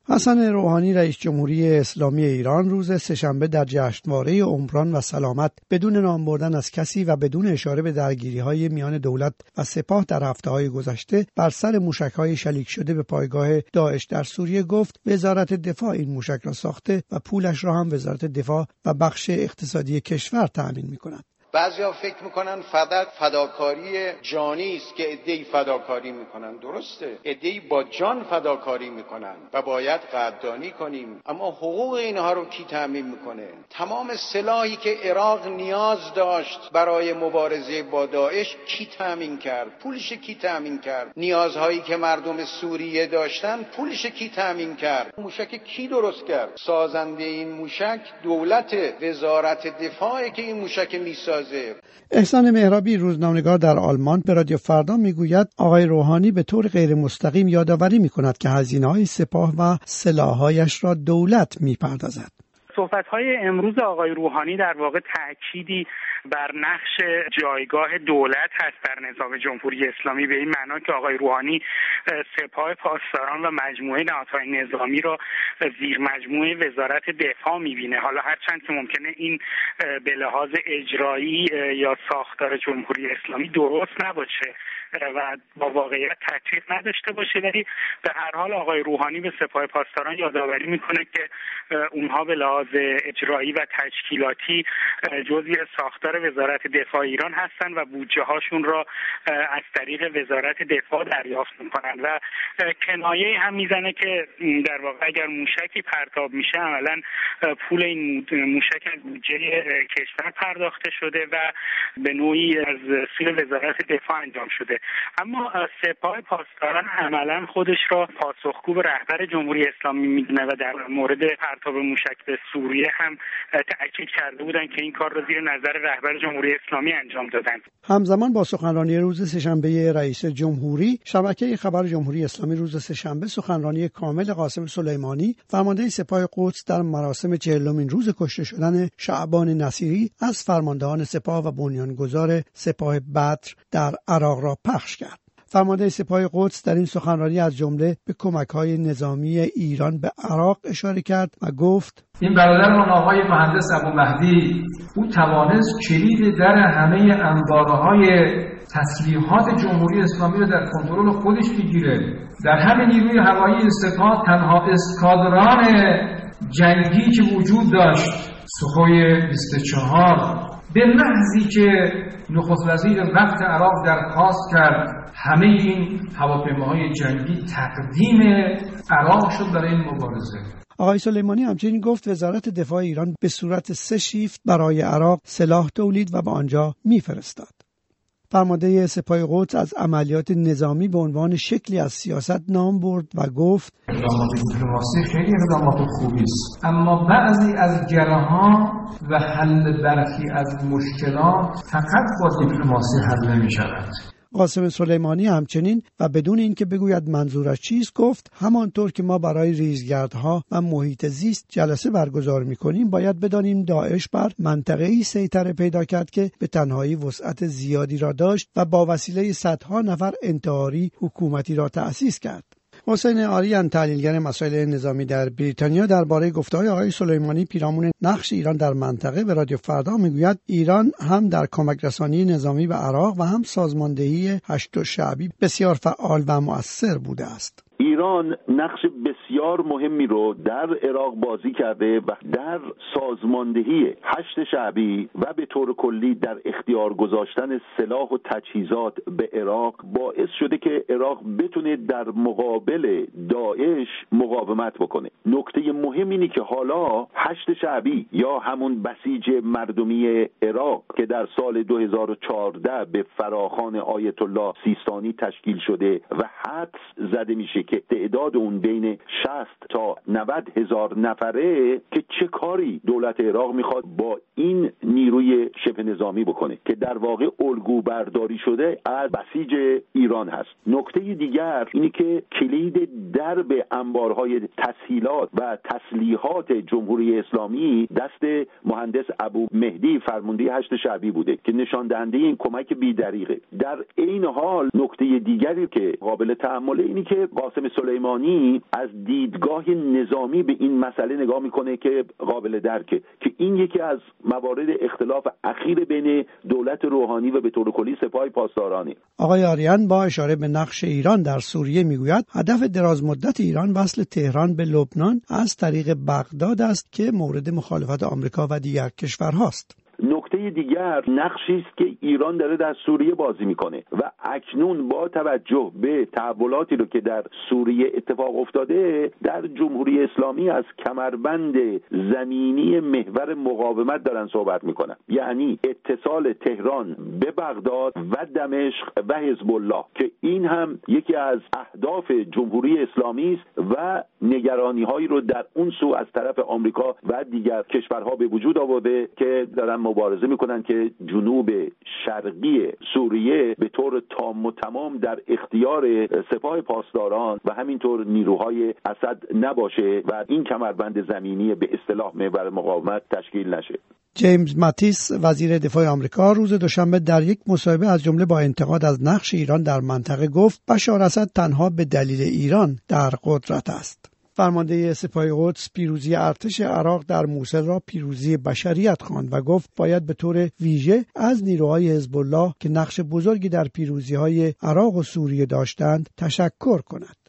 حسن روحانی رئیس جمهوری اسلامی ایران روز سه‌شنبه در جشنواره عمران و سلامت بدون نام بردن از کسی و بدون اشاره به درگیری‌های میان دولت و سپاه در هفته‌های گذشته بر سر موشک‌های شلیک شده به پایگاه داعش در سوریه گفت وزارت دفاع این موشک را ساخته و پولش را هم وزارت دفاع و بخش اقتصادی کشور تأمین می‌کند. بعضیا فکر میکنن فداکاری جانی است که عده‌ای فداکاری میکنن. درسته، عده‌ای با جان فداکاری میکنن و باید قدردانی کنیم، اما حقوق اینها رو کی تامین میکنه؟ تمام سلاحی که عراق نیاز داشت برای مبارزه با داعش کی تامین کرد؟ پولش کی تامین کرد؟ نیازهایی که مردم سوریه داشتن پولش کی تامین کرد؟ موشک کی درست کرد؟ سازنده این موشک دولت، وزارت دفاع که این موشک میسازه. احسان مهرابی روزنامه‌نگار در آلمان به رادیو فردا میگوید آقای روحانی به طور غیر مستقیم یادآوری میکند که هزینه‌های سپاه و سلاح‌هایش را دولت میپردازد. صحبت‌های امروز آقای روحانی در واقع تأکیدی بر نقش جایگاه دولت هست در نظام جمهوری اسلامی، به این معنا که آقای روحانی سپاه پاسداران و مجموعه نهادهای نظامی را زیر مجموعه وزارت دفاع می‌بینه. حالا هرچند که ممکنه این به لحاظ اجرایی یا ساختار جمهوری اسلامی درست نباشه و با واقعیت تطبیق نداشته باشه، ولی به هر حال آقای روحانی به سپاه پاسداران یادآوری میکنه که اونها به لحاظ اجرایی و تشکیلاتی جزئی ساختار وزارت دفاع ایران هستن و بودجه هاشون را از طریق وزارت دفاع دریافت میکنن و کنایه هم میزنه که در واقع اگر موشکی پرتاب میشه عملا پول این موشک از بودجه کشور پرداخته شده و به نوعی از سوی وزارت دفاع انجام شده. اما سپاه پاسداران عملا خودش را پاسخگو به رهبر جمهوری اسلامی میدونه و در مورد پرتاب موشک به سوریه هم تأکید کرده بودن که این کار را زیر نظر رهبر جمهوری اسلامی انجام دادن. همزمان با سخنرانی روز سه‌شنبه رئیس جمهوری، شبکه خبر جمهوری اسلامی روز سه‌شنبه سخنرانی کامل قاسم سلیمانی، فرمانده سپاه قدس در مراسم 40مین روز کشته شدن شعبان نصیری از فرماندهان سپاه و بنیانگذار سپاه بدر در عراق را پخش کرد. فرمانده سپاه قدس در این سخنرانی از جمله به کمک‌های نظامی ایران به عراق اشاره کرد و گفت این برادرمان آقای مهندس ابومهدی، او توانست کلید در همه انبارهای تسلیحات جمهوری اسلامی رو در کنترل خودش بگیره. در همین نیروی هوایی سپاه تنها اسکادران جنگی که وجود داشت سوخوی 24 به محضی که نخست وزیر وقت عراق درخواست کرد همه این هواپیماهای جنگی تقدیم عراق شد برای این مبارزه. آقای سلیمانی همچنین گفت وزارت دفاع ایران به صورت 3 شیفت برای عراق سلاح تولید و به آنجا میفرستاد. فرمانده سپاه قدس از عملیات نظامی به عنوان شکلی از سیاست نام برد و گفت اقدامات دیپلماسی خیلی اقدامات خوبی است، اما بعضی از گره‌ها و حل برخی از مشکلات فقط با دیپلماسی حل نمی‌شود. قاسم سلیمانی همچنین و بدون اینکه بگوید منظورش چیست گفت همانطور که ما برای ریزگردها و محیط زیست جلسه برگزار می‌کنیم باید بدانیم داعش بر منطقه‌ای سیطره پیدا کرد که به تنهایی وسعت زیادی را داشت و با وسیله صدها نفر انتحاری حکومتی را تأسیس کرد. حسین آریان تحلیلگر مسائل نظامی در بریتانیا درباره گفته‌های آقای سلیمانی پیرامون نقش ایران در منطقه به رادیو فردا میگوید ایران هم در کمک رسانی نظامی به عراق و هم سازماندهی هشت شعبی بسیار فعال و مؤثر بوده است. ایران نقش بسیار مهمی رو در عراق بازی کرده و در سازماندهی هشت شعبی و به طور کلی در اختیار گذاشتن سلاح و تجهیزات به عراق باعث شده که عراق بتونه در مقابل داعش مقاومت بکنه. نکته مهم اینه که حالا هشت شعبی یا همون بسیج مردمی عراق که در سال 2014 به فراخوان آیت الله سیستانی تشکیل شده و حدس زده میشه که تعداد اون بین 60 تا 90 هزار نفره که چه کاری دولت عراق میخواد با این نیروی شبه نظامی بکنه که در واقع الگو برداری شده از بسیج ایران هست. نکته دیگر اینه که کلید درب انبارهای تسهیلات و تسلیحات جمهوری اسلامی دست مهندس ابومهدی فرمانده هشت شعبی بوده که نشان دهنده این کمک بی‌دریغه. در این حال نکته دیگری که قابل تأمله اینه که قاسم سلیمانی از دیدگاه نظامی به این مسئله نگاه میکنه که قابل درکه که این یکی از موارد اختلاف اخیر بین دولت روحانی و به طور کلی سپاه پاسدارانه. آقای آریان با اشاره به نقش ایران در سوریه میگوید هدف درازمدت ایران وصل تهران به لبنان از طریق بغداد است که مورد مخالفت آمریکا و دیگر کشورهاست. نکته دیگر نقشی است که ایران داره در سوریه بازی میکنه و اکنون با توجه به تحولاتی رو که در سوریه اتفاق افتاده در جمهوری اسلامی از کمربند زمینی محور مقاومت دارن صحبت میکنن، یعنی اتصال تهران به بغداد و دمشق و حزب الله که این هم یکی از اهداف جمهوری اسلامی است و نگرانی هایی رو در اون سو از طرف آمریکا و دیگر کشورها به وجود آورده که دارن مبارزه میکنن که جنوب شرقی سوریه به طور تام و تمام در اختیار سپاه پاسداران و همینطور نیروهای اسد نباشه و این کمربند زمینی به اصطلاح محور مقاومت تشکیل نشه. جیمز ماتیس وزیر دفاع آمریکا روز دوشنبه در یک مصاحبه از جمله با انتقاد از نقش ایران در منطقه گفت بشار اسد تنها به دلیل ایران در قدرت است. فرمانده سپاه قدس پیروزی ارتش عراق در موصل را پیروزی بشریت خواند و گفت باید به طور ویژه از نیروهای حزب الله که نقش بزرگی در پیروزی‌های عراق و سوریه داشتند تشکر کند.